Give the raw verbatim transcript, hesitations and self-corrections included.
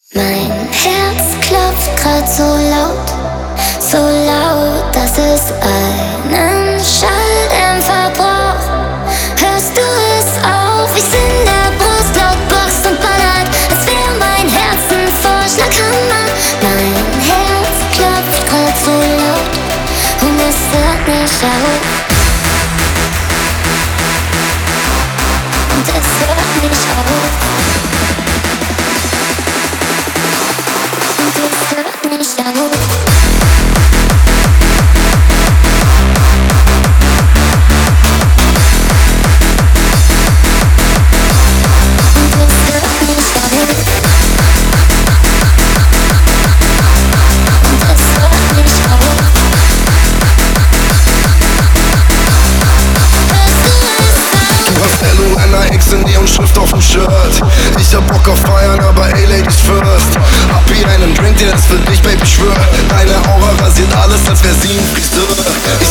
Mein Herz klopft grad so laut, so laut, dass es einen Schalldämpfer braucht. Hörst du es auch, wie's in der Brust laut boxt und ballert, als wär mein Herz ein Vorschlaghammer. Mein Herz klopft grad so laut und es hört nicht auf. Und es hört nicht auf. Und es hört nicht auf. In Neonschrift auf dem Shirt. Ich hab Bock auf Feiern, aber ey, Ladies first. Hab hier einen Drink, der ist für dich, Baby, schwör. Deine Aura rasiert alles, als wär sie ein Friseur.